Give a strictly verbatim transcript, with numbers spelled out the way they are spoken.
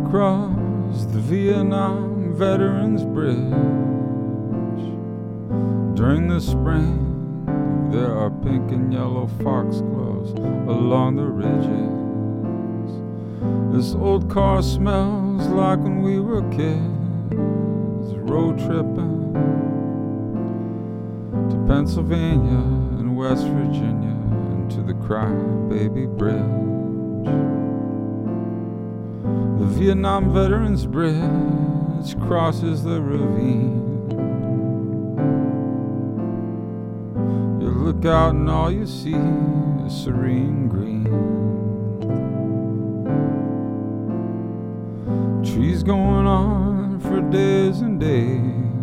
across the Vietnam Veterans Bridge. During the spring, there are pink and yellow foxgloves along the ridges. This old car smells like when we were kids, road tripping to Pennsylvania and West Virginia and to the Crybaby Bridge. The Vietnam Veterans Bridge crosses the ravine. You look out and all you see is serene green. Trees going on for days and days.